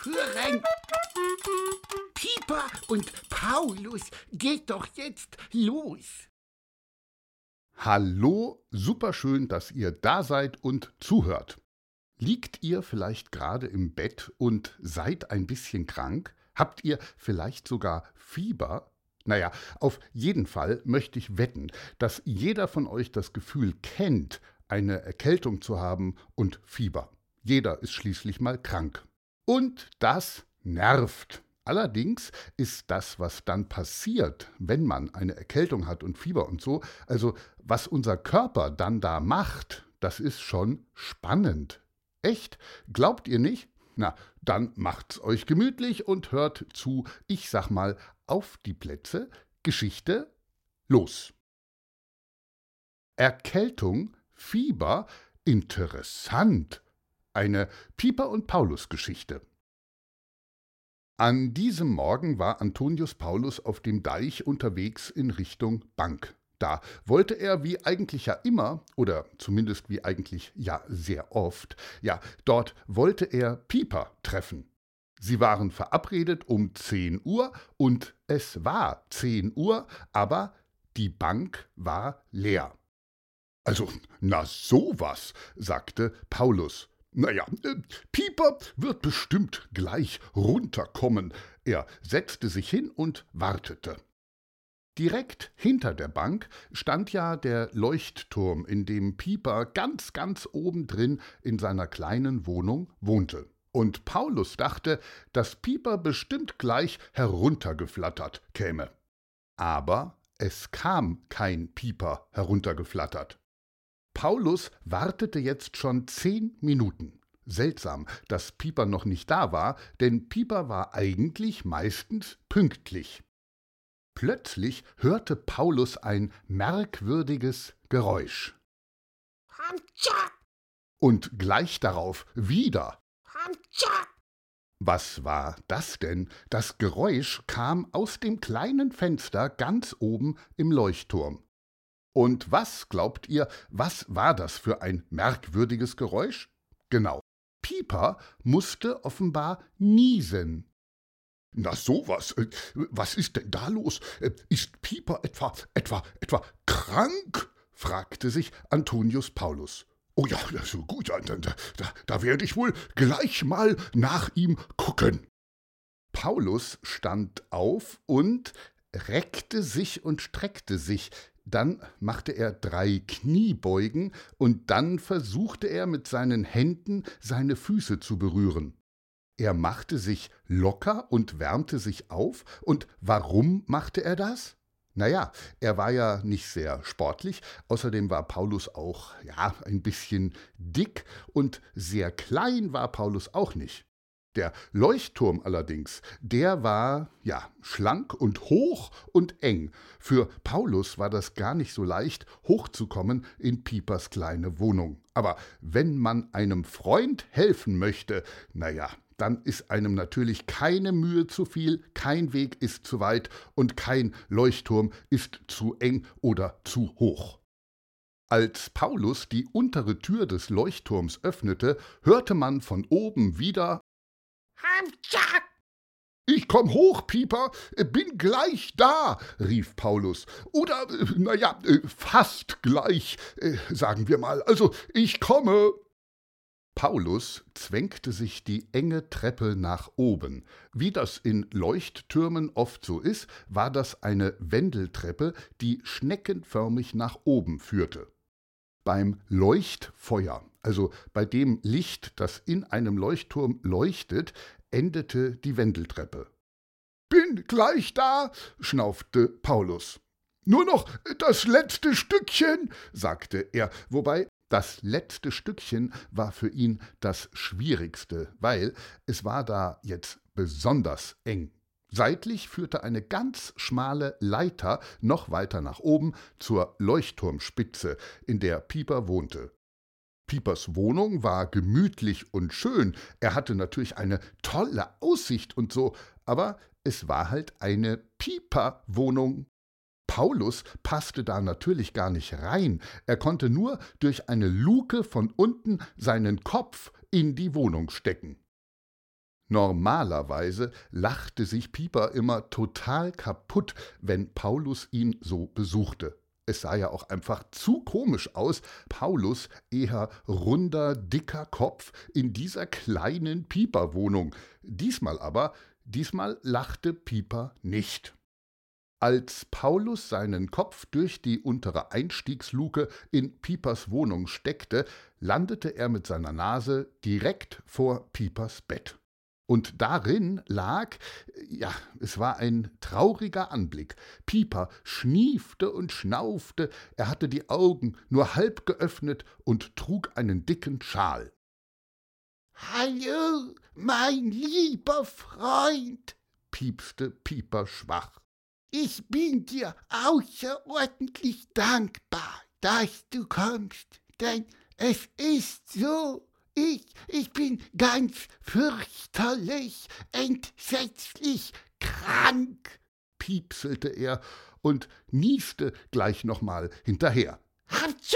aufhören. Pieper und Paulus, geht doch jetzt los. Hallo, superschön, dass ihr da seid und zuhört. Liegt ihr vielleicht gerade im Bett und seid ein bisschen krank? Habt ihr vielleicht sogar Fieber? Naja, auf jeden Fall möchte ich wetten, dass jeder von euch das Gefühl kennt, eine Erkältung zu haben und Fieber. Jeder ist schließlich mal krank. Und das nervt. Allerdings ist das, was dann passiert, wenn man eine Erkältung hat und Fieber und so, also was unser Körper dann da macht, das ist schon spannend. Echt? Glaubt ihr nicht? Na, dann macht's euch gemütlich und hört zu, ich sag mal, auf die Plätze, Geschichte, los. Erkältung, Fieber, interessant. Eine Pieper- und Paulus-Geschichte. An diesem Morgen war Antonius Paulus auf dem Deich unterwegs in Richtung Bank. Da wollte er, wie eigentlich ja immer, oder zumindest wie eigentlich ja sehr oft, ja, dort wollte er Pieper treffen. Sie waren verabredet um 10 Uhr und es war 10 Uhr, aber die Bank war leer. Also, na sowas, sagte Paulus. Naja, Pieper wird bestimmt gleich runterkommen. Er setzte sich hin und wartete. Direkt hinter der Bank stand ja der Leuchtturm, in dem Pieper ganz oben drin in seiner kleinen Wohnung wohnte. Und Paulus dachte, dass Pieper bestimmt gleich heruntergeflattert käme. Aber es kam kein Pieper heruntergeflattert. Paulus wartete jetzt schon 10 Minuten. Seltsam, dass Pieper noch nicht da war, denn Pieper war eigentlich meistens pünktlich. Plötzlich hörte Paulus ein merkwürdiges Geräusch. Hamtscha, Und gleich darauf wieder. Hamtscha. Was war das denn? Das Geräusch kam aus dem kleinen Fenster ganz oben im Leuchtturm. Und was, glaubt ihr, was war das für ein merkwürdiges Geräusch? Genau, Pieper musste offenbar niesen. Na sowas, was ist denn da los? Ist Pieper etwa krank? Fragte sich Antonius Paulus. Oh ja, so gut, da werde ich wohl gleich mal nach ihm gucken. Paulus stand auf und reckte sich und streckte sich. Dann machte er 3 Kniebeugen und dann versuchte er mit seinen Händen seine Füße zu berühren. Er machte sich locker und wärmte sich auf. Und warum machte er das? Naja, er war ja nicht sehr sportlich, außerdem war Paulus auch, ja, ein bisschen dick und sehr klein war Paulus auch nicht. Der Leuchtturm allerdings, der war, ja, schlank und hoch und eng. Für Paulus war das gar nicht so leicht, hochzukommen in Piepers kleine Wohnung. Aber wenn man einem Freund helfen möchte, naja, dann ist einem natürlich keine Mühe zu viel, kein Weg ist zu weit und kein Leuchtturm ist zu eng oder zu hoch. Als Paulus die untere Tür des Leuchtturms öffnete, hörte man von oben wieder: Hamtscha. »Ich komm hoch, Pieper, bin gleich da«, rief Paulus. »Oder, fast gleich, sagen wir mal. Also, ich komme.« Paulus zwängte sich die enge Treppe nach oben. Wie das in Leuchttürmen oft so ist, war das eine Wendeltreppe, die schneckenförmig nach oben führte. Beim Leuchtfeuer, also bei dem Licht, das in einem Leuchtturm leuchtet, endete die Wendeltreppe. »Bin gleich da«, schnaufte Paulus. »Nur noch das letzte Stückchen«, sagte er, wobei das letzte Stückchen war für ihn das Schwierigste, weil es war da jetzt besonders eng. Seitlich führte eine ganz schmale Leiter noch weiter nach oben zur Leuchtturmspitze, in der Pieper wohnte. Piepers Wohnung war gemütlich und schön, er hatte natürlich eine tolle Aussicht und so, aber es war halt eine Pieper-Wohnung. Paulus passte da natürlich gar nicht rein, er konnte nur durch eine Luke von unten seinen Kopf in die Wohnung stecken. Normalerweise lachte sich Pieper immer total kaputt, wenn Paulus ihn so besuchte. Es sah ja auch einfach zu komisch aus, Paulus, eher runder, dicker Kopf, in dieser kleinen Pieper-Wohnung. Diesmal lachte Pieper nicht. Als Paulus seinen Kopf durch die untere Einstiegsluke in Piepers Wohnung steckte, landete er mit seiner Nase direkt vor Piepers Bett. Und darin lag, ja, es war ein trauriger Anblick. Pieper schniefte und schnaufte, er hatte die Augen nur halb geöffnet und trug einen dicken Schal. »Hallo, mein lieber Freund«, piepste Pieper schwach. »Ich bin dir außerordentlich dankbar, dass du kommst, denn es ist so, ich bin ganz fürchterlich, entsetzlich krank«, piepselte er und nieste gleich nochmal hinterher. »Hatschu!«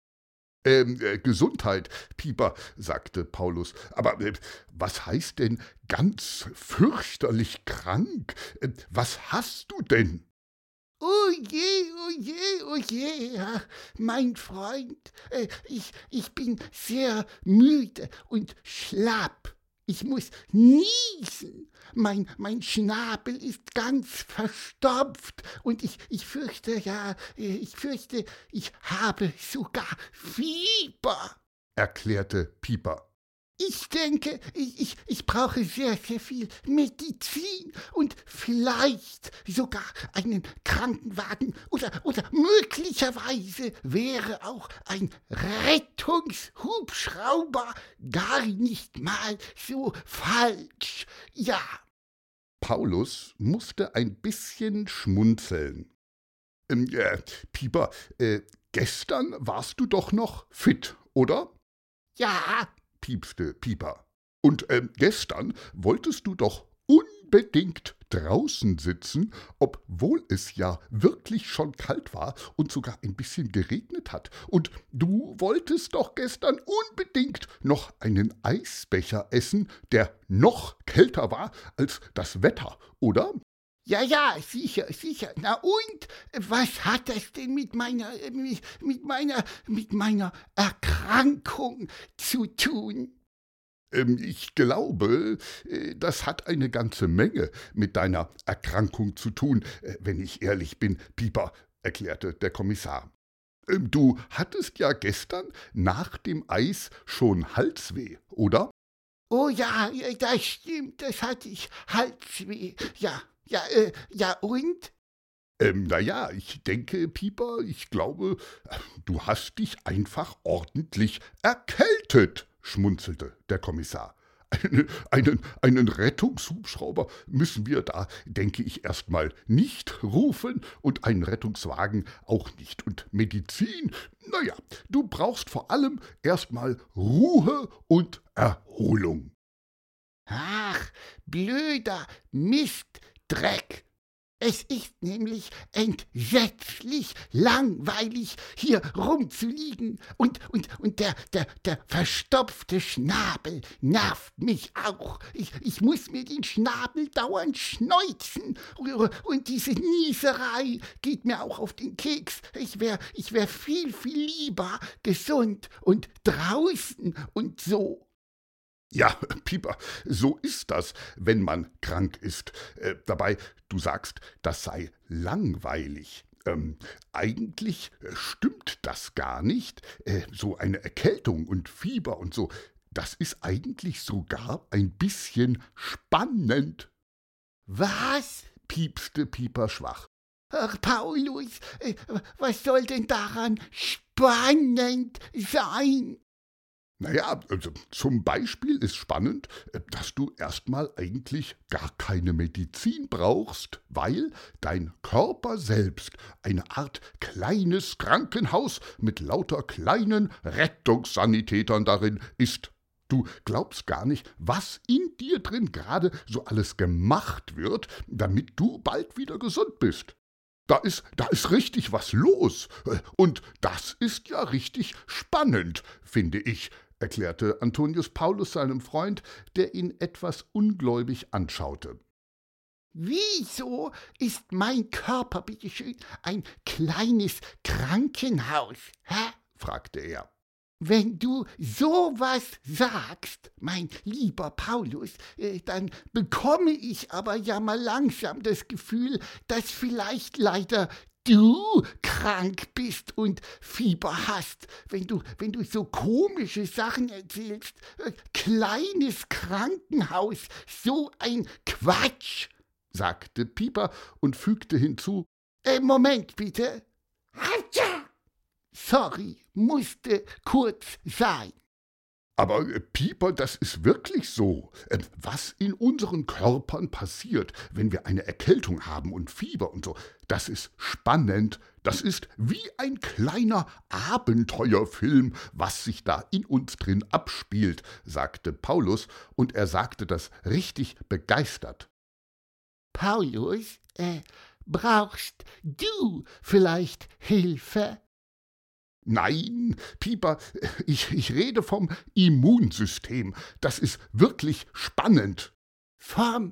Gesundheit, Pieper«, sagte Paulus. »Aber was heißt denn ganz fürchterlich krank? Was hast du denn?« »Oh je, oh je, oh je, ach, mein Freund, ich bin sehr müde und schlapp. Ich muss niesen. Mein Schnabel ist ganz verstopft und ich fürchte, ich habe sogar Fieber«, erklärte Pieper. »Ich denke, ich brauche sehr, sehr viel Medizin und vielleicht sogar einen Krankenwagen oder möglicherweise wäre auch ein Rettungshubschrauber gar nicht mal so falsch. Ja.« Paulus musste ein bisschen schmunzeln. Pieper, gestern warst du doch noch fit, oder?« »Ja«, piepste Pieper. »Und gestern wolltest du doch unbedingt draußen sitzen, obwohl es ja wirklich schon kalt war und sogar ein bisschen geregnet hat. Und du wolltest doch gestern unbedingt noch einen Eisbecher essen, der noch kälter war als das Wetter, oder?« »Ja, sicher. Na und? Was hat das denn mit meiner Erkrankung zu tun?« Ich glaube, das hat eine ganze Menge mit deiner Erkrankung zu tun, wenn ich ehrlich bin, Pieper«, erklärte der Kommissar. »Du hattest ja gestern nach dem Eis schon Halsweh, oder?« »Oh ja, das stimmt, das hatte ich Halsweh. Ja, und?« Naja, ich denke, Pieper, ich glaube, du hast dich einfach ordentlich erkältet«, schmunzelte der Kommissar. Einen Rettungshubschrauber müssen wir da, denke ich, erstmal nicht rufen und einen Rettungswagen auch nicht. Und Medizin, naja, du brauchst vor allem erstmal Ruhe und Erholung.« »Ach, blöder Mistdreck. Es ist nämlich entsetzlich langweilig, hier rumzuliegen, und der verstopfte Schnabel nervt mich auch. Ich muss mir den Schnabel dauernd schneuzen, und diese Nieserei geht mir auch auf den Keks. Ich wär viel, viel lieber gesund und draußen und so.« »Ja, Pieper, so ist das, wenn man krank ist. Dabei, du sagst, das sei langweilig. Eigentlich stimmt das gar nicht. So eine Erkältung und Fieber und so, das ist eigentlich sogar ein bisschen spannend.« »Was?«, piepste Pieper schwach. »Ach, Paulus, was soll denn daran spannend sein?« Naja, also zum Beispiel ist spannend, dass du erstmal eigentlich gar keine Medizin brauchst, weil dein Körper selbst eine Art kleines Krankenhaus mit lauter kleinen Rettungssanitätern darin ist. Du glaubst gar nicht, was in dir drin gerade so alles gemacht wird, damit du bald wieder gesund bist. Da ist richtig was los. Und das ist ja richtig spannend, finde ich. erklärte Antonius Paulus seinem Freund, der ihn etwas ungläubig anschaute. Wieso ist mein Körper, bitteschön, ein kleines Krankenhaus, hä? Fragte er. Wenn du sowas sagst, mein lieber Paulus, dann bekomme ich aber ja mal langsam das Gefühl, dass vielleicht leider du krank bist und Fieber hast, wenn du so komische Sachen erzählst. Kleines Krankenhaus, so ein Quatsch, sagte Pieper und fügte hinzu, Moment bitte. Hatscha! Sorry, musste kurz sein. Aber Pieper, das ist wirklich so. Was in unseren Körpern passiert, wenn wir eine Erkältung haben und Fieber und so, das ist spannend. Das ist wie ein kleiner Abenteuerfilm, was sich da in uns drin abspielt, sagte Paulus, und er sagte das richtig begeistert. Paulus, brauchst du vielleicht Hilfe? Nein, Pieper, ich rede vom Immunsystem. Das ist wirklich spannend. Vom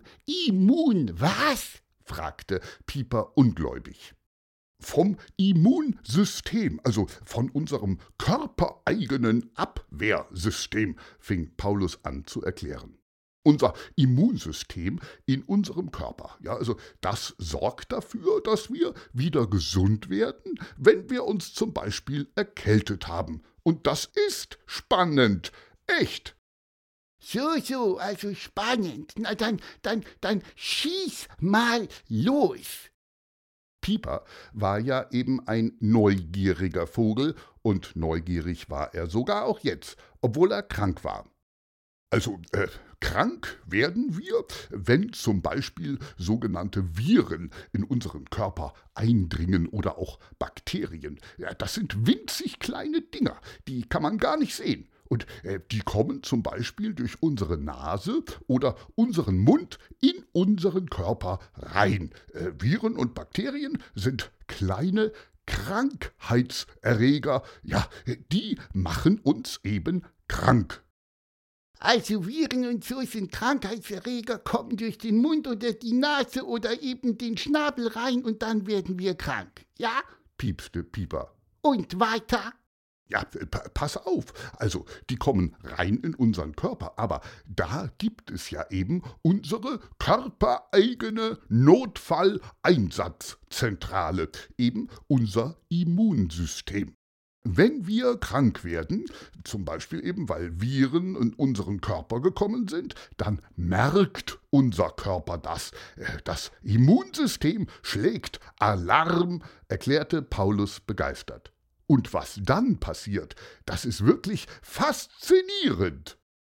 was? Fragte Pieper ungläubig. Vom Immunsystem, also von unserem körpereigenen Abwehrsystem, fing Paulus an zu erklären. Unser Immunsystem in unserem Körper, ja, also das sorgt dafür, dass wir wieder gesund werden, wenn wir uns zum Beispiel erkältet haben. Und das ist spannend, echt. So, also spannend. Na dann schieß mal los. Pieper war ja eben ein neugieriger Vogel, und neugierig war er sogar auch jetzt, obwohl er krank war. Also, krank werden wir, wenn zum Beispiel sogenannte Viren in unseren Körper eindringen oder auch Bakterien. Ja, das sind winzig kleine Dinger, die kann man gar nicht sehen. Und die kommen zum Beispiel durch unsere Nase oder unseren Mund in unseren Körper rein. Viren und Bakterien sind kleine Krankheitserreger. Ja, die machen uns eben krank. Also Viren und so sind Krankheitserreger, kommen durch den Mund oder die Nase oder eben den Schnabel rein und dann werden wir krank, ja? Piepste Pieper. Und weiter? Ja, pass auf, also die kommen rein in unseren Körper, aber da gibt es ja eben unsere körpereigene Notfalleinsatzzentrale, eben unser Immunsystem. Wenn wir krank werden, zum Beispiel eben weil Viren in unseren Körper gekommen sind, dann merkt unser Körper das. Das Immunsystem schlägt Alarm, erklärte Paulus begeistert. Und was dann passiert, das ist wirklich faszinierend.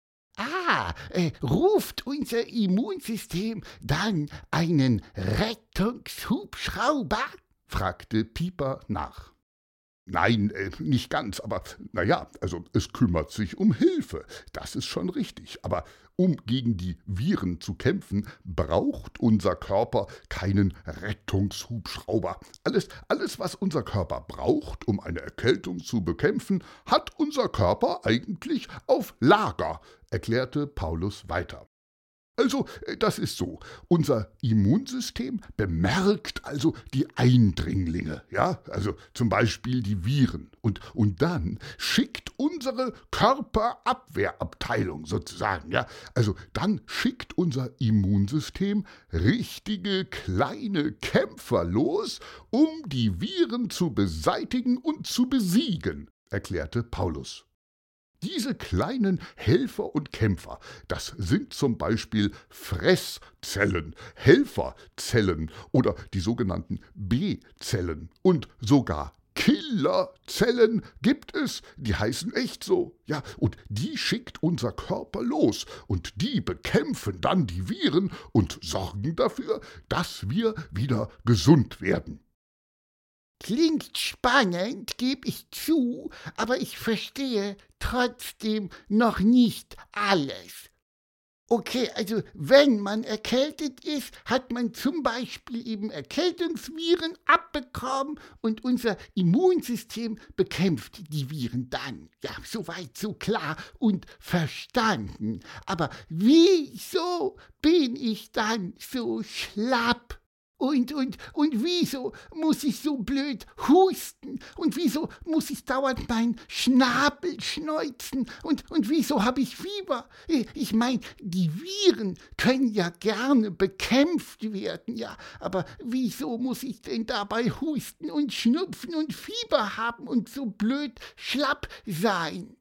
Ruft unser Immunsystem dann einen Rettungshubschrauber? Fragte Pieper nach. Nein, nicht ganz, aber naja, also es kümmert sich um Hilfe, das ist schon richtig. Aber um gegen die Viren zu kämpfen, braucht unser Körper keinen Rettungshubschrauber. Alles, was unser Körper braucht, um eine Erkältung zu bekämpfen, hat unser Körper eigentlich auf Lager, erklärte Paulus weiter. Also, das ist so. Unser Immunsystem bemerkt also die Eindringlinge, ja, also zum Beispiel die Viren. Und dann schickt unsere Körperabwehrabteilung sozusagen, ja, also dann schickt unser Immunsystem richtige kleine Kämpfer los, um die Viren zu beseitigen und zu besiegen, erklärte Paulus. Diese kleinen Helfer und Kämpfer, das sind zum Beispiel Fresszellen, Helferzellen oder die sogenannten B-Zellen. Und sogar Killerzellen gibt es, die heißen echt so. Ja, und die schickt unser Körper los und die bekämpfen dann die Viren und sorgen dafür, dass wir wieder gesund werden. Klingt spannend, gebe ich zu, aber ich verstehe trotzdem noch nicht alles. Okay, also wenn man erkältet ist, hat man zum Beispiel eben Erkältungsviren abbekommen und unser Immunsystem bekämpft die Viren dann. Ja, soweit so klar und verstanden. Aber wieso bin ich dann so schlapp? Und wieso muss ich so blöd husten? Und wieso muss ich dauernd meinen Schnabel schneuzen? Und wieso habe ich Fieber? Ich meine, die Viren können ja gerne bekämpft werden, ja. Aber wieso muss ich denn dabei husten und schnupfen und Fieber haben und so blöd schlapp sein?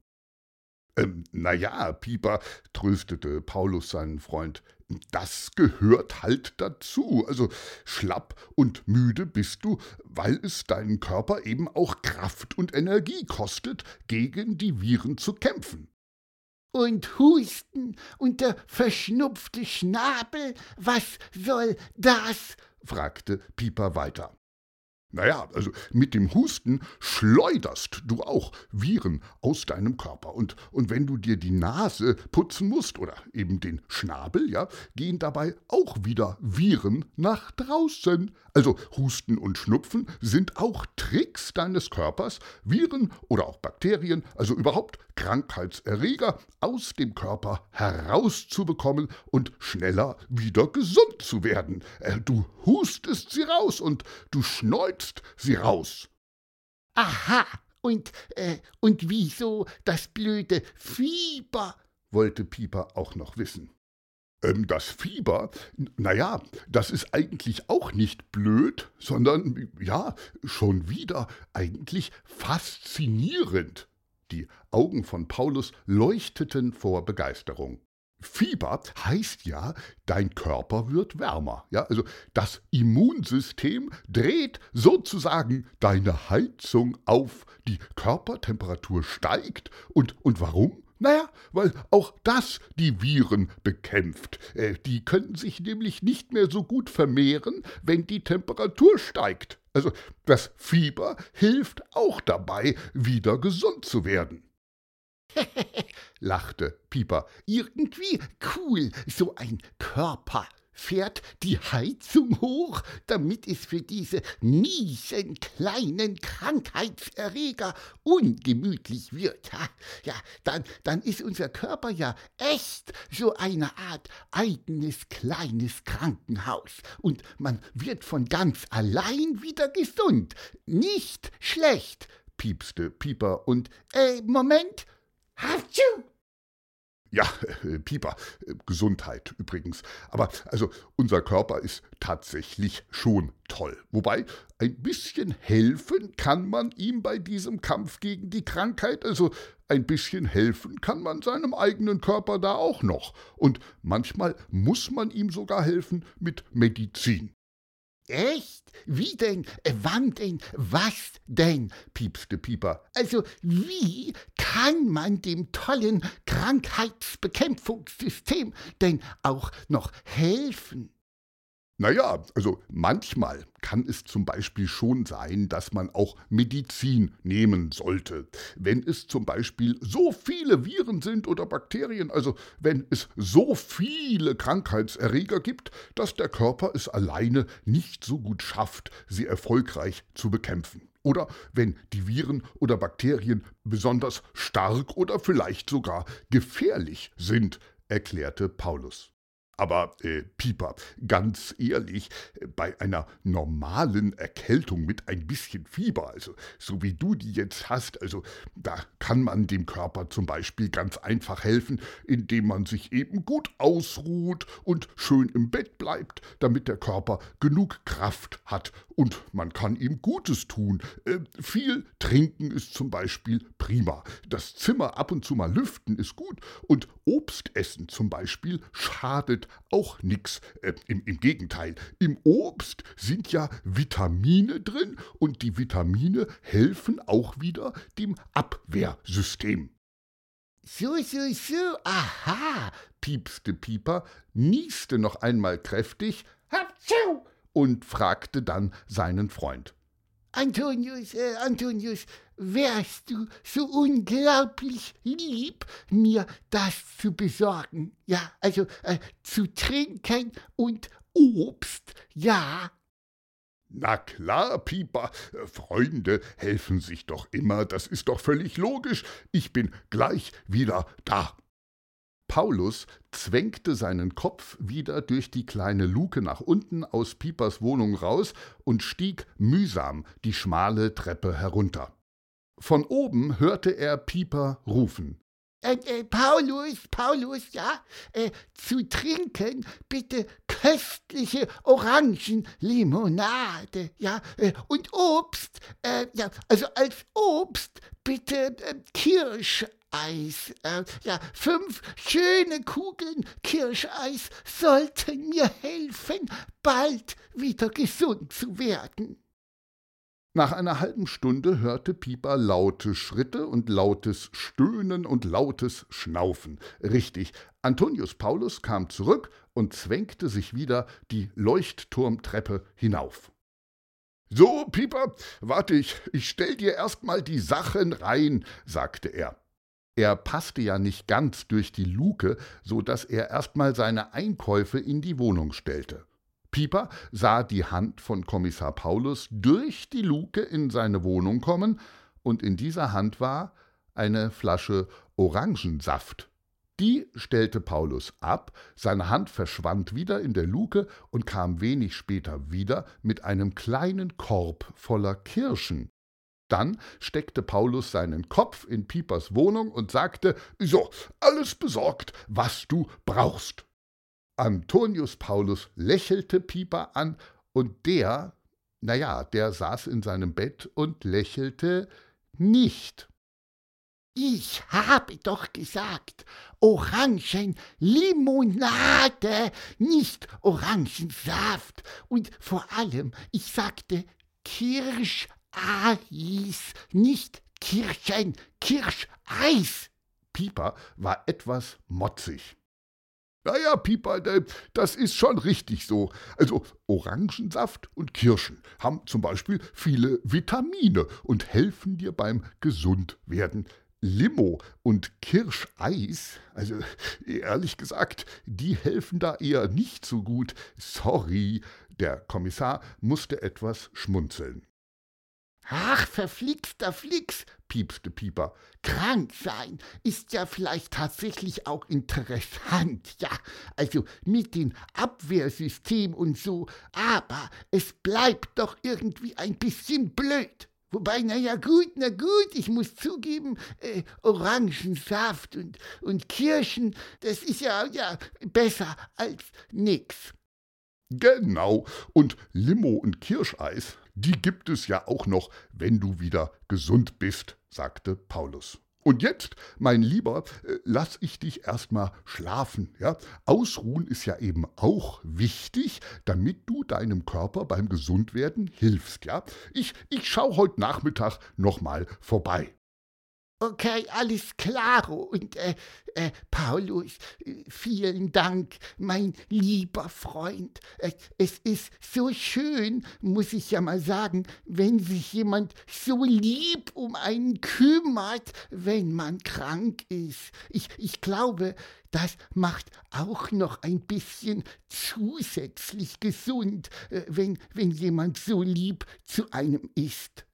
Na ja, Pieper, tröstete Paulus seinen Freund, das gehört halt dazu. Also schlapp und müde bist du, weil es deinen Körper eben auch Kraft und Energie kostet, gegen die Viren zu kämpfen. Und Husten und der verschnupfte Schnabel, was soll das? Fragte Pieper weiter. Naja, also mit dem Husten schleuderst du auch Viren aus deinem Körper. Und wenn du dir die Nase putzen musst oder eben den Schnabel, ja, gehen dabei auch wieder Viren nach draußen. Also Husten und Schnupfen sind auch Tricks deines Körpers, Viren oder auch Bakterien, also überhaupt Krankheitserreger aus dem Körper herauszubekommen und schneller wieder gesund zu werden. Du hustest sie raus und du schneust sie raus. Aha, und wieso das blöde Fieber? Wollte Pieper auch noch wissen. Das Fieber, naja, das ist eigentlich auch nicht blöd, sondern, ja, schon wieder eigentlich faszinierend. Die Augen von Paulus leuchteten vor Begeisterung. Fieber heißt ja, dein Körper wird wärmer. Ja, also das Immunsystem dreht sozusagen deine Heizung auf. Die Körpertemperatur steigt. Und warum? Naja, weil auch das die Viren bekämpft. Die können sich nämlich nicht mehr so gut vermehren, wenn die Temperatur steigt. Also das Fieber hilft auch dabei, wieder gesund zu werden. Lachte Pieper. Irgendwie cool, so ein Körper fährt die Heizung hoch, damit es für diese miesen kleinen Krankheitserreger ungemütlich wird. Ja, dann ist unser Körper ja echt so eine Art eigenes kleines Krankenhaus und man wird von ganz allein wieder gesund. Nicht schlecht, piepste Pieper und Moment. Hatschu! Ja, Pieper, Gesundheit übrigens. Aber also unser Körper ist tatsächlich schon toll. Wobei, ein bisschen helfen kann man ihm bei diesem Kampf gegen die Krankheit. Also ein bisschen helfen kann man seinem eigenen Körper da auch noch. Und manchmal muss man ihm sogar helfen mit Medizin. Echt? Wie denn? Wann denn? Was denn? Piepste Pieper. Also wie kann man dem tollen Krankheitsbekämpfungssystem denn auch noch helfen? Naja, also manchmal kann es zum Beispiel schon sein, dass man auch Medizin nehmen sollte. Wenn es zum Beispiel so viele Viren sind oder Bakterien, also wenn es so viele Krankheitserreger gibt, dass der Körper es alleine nicht so gut schafft, sie erfolgreich zu bekämpfen. Oder wenn die Viren oder Bakterien besonders stark oder vielleicht sogar gefährlich sind, erklärte Paulus. Aber, Pieper, ganz ehrlich, bei einer normalen Erkältung mit ein bisschen Fieber, also so wie du die jetzt hast, also da kann man dem Körper zum Beispiel ganz einfach helfen, indem man sich eben gut ausruht und schön im Bett bleibt, damit der Körper genug Kraft hat und man kann ihm Gutes tun. Viel trinken ist zum Beispiel prima. Das Zimmer ab und zu mal lüften ist gut und Obst essen zum Beispiel schadet auch nix. Im Gegenteil, im Obst sind ja Vitamine drin und die Vitamine helfen auch wieder dem Abwehrsystem. So, aha, Piepste Pieper, nieste noch einmal kräftig Hatschu! und fragte dann seinen Freund. Antonius, wärst du so unglaublich lieb, mir das zu besorgen? Ja, also zu trinken und Obst, ja. Na klar, Pieper, Freunde helfen sich doch immer, das ist doch völlig logisch. Ich bin gleich wieder da. Paulus zwängte seinen Kopf wieder durch die kleine Luke nach unten aus Piepers Wohnung raus und stieg mühsam die schmale Treppe herunter. Von oben hörte er Pieper rufen. Paulus, ja, zu trinken bitte köstliche Orangenlimonade, ja, und Obst, ja, also als Obst bitte Kirscheis, ja, 5 schöne Kugeln Kirscheis sollten mir helfen, bald wieder gesund zu werden. Nach einer halben Stunde hörte Pieper laute Schritte und lautes Stöhnen und lautes Schnaufen. Richtig, Antonius Paulus kam zurück und zwängte sich wieder die Leuchtturmtreppe hinauf. »So, Pieper, warte, ich stell dir erst mal die Sachen rein«, sagte er. Er passte ja nicht ganz durch die Luke, so daß er erst mal seine Einkäufe in die Wohnung stellte. Pieper sah die Hand von Kommissar Paulus durch die Luke in seine Wohnung kommen, und in dieser Hand war eine Flasche Orangensaft. Die stellte Paulus ab, seine Hand verschwand wieder in der Luke und kam wenig später wieder mit einem kleinen Korb voller Kirschen. Dann steckte Paulus seinen Kopf in Piepers Wohnung und sagte, »So, alles besorgt, was du brauchst.« Antonius Paulus lächelte Pieper an, und der saß in seinem Bett und lächelte nicht. »Ich habe doch gesagt, Orangenlimonade, nicht Orangensaft. Und vor allem, ich sagte Kirscheis, nicht Kirschen, Kirscheis.« Pieper war etwas motzig. »Ja, Pieper, das ist schon richtig so. Also Orangensaft und Kirschen haben zum Beispiel viele Vitamine und helfen dir beim Gesundwerden. Limo und Kirscheis, also ehrlich gesagt, die helfen da eher nicht so gut. Sorry«, der Kommissar musste etwas schmunzeln. »Ach, verflixter Flix«, piepste Pieper. »Krank sein ist ja vielleicht tatsächlich auch interessant, ja, also mit dem Abwehrsystem und so, aber es bleibt doch irgendwie ein bisschen blöd. Wobei, na gut, ich muss zugeben, Orangensaft und Kirschen, das ist ja besser als nix.« »Genau, und Limo und Kirscheis, die gibt es ja auch noch, wenn du wieder gesund bist«, sagte Paulus. »Und jetzt, mein Lieber, lass ich dich erst mal schlafen, ja? Ausruhen ist ja eben auch wichtig, damit du deinem Körper beim Gesundwerden hilfst, ja? Ich schau heute Nachmittag noch mal vorbei.« Okay, alles klaro. Und Paulus, vielen Dank, mein lieber Freund. Es ist so schön, muss ich ja mal sagen, wenn sich jemand so lieb um einen kümmert, wenn man krank ist. Ich glaube, das macht auch noch ein bisschen zusätzlich gesund, wenn jemand so lieb zu einem ist.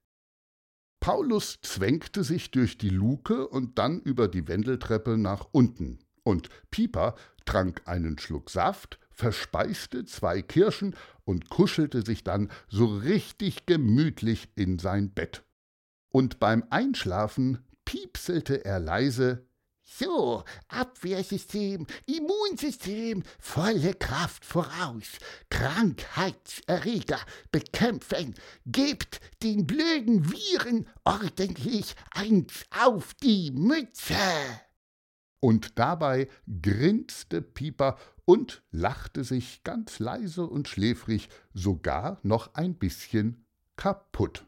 Paulus zwängte sich durch die Luke und dann über die Wendeltreppe nach unten, und Pieper trank einen Schluck Saft, verspeiste 2 Kirschen und kuschelte sich dann so richtig gemütlich in sein Bett. Und beim Einschlafen piepselte er leise: »So, Abwehrsystem, Immunsystem, volle Kraft voraus, Krankheitserreger bekämpfen, gebt den blöden Viren ordentlich eins auf die Mütze!« Und dabei grinste Pieper und lachte sich ganz leise und schläfrig sogar noch ein bisschen kaputt.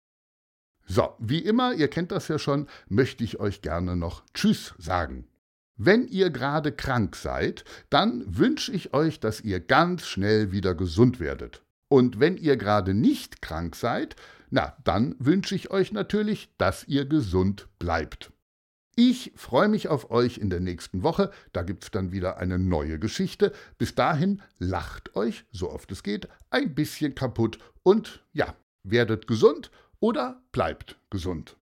So, wie immer, ihr kennt das ja schon, möchte ich euch gerne noch Tschüss sagen. Wenn ihr gerade krank seid, dann wünsche ich euch, dass ihr ganz schnell wieder gesund werdet. Und wenn ihr gerade nicht krank seid, na, dann wünsche ich euch natürlich, dass ihr gesund bleibt. Ich freue mich auf euch in der nächsten Woche, da gibt's dann wieder eine neue Geschichte. Bis dahin lacht euch, so oft es geht, ein bisschen kaputt und ja, werdet gesund oder bleibt gesund.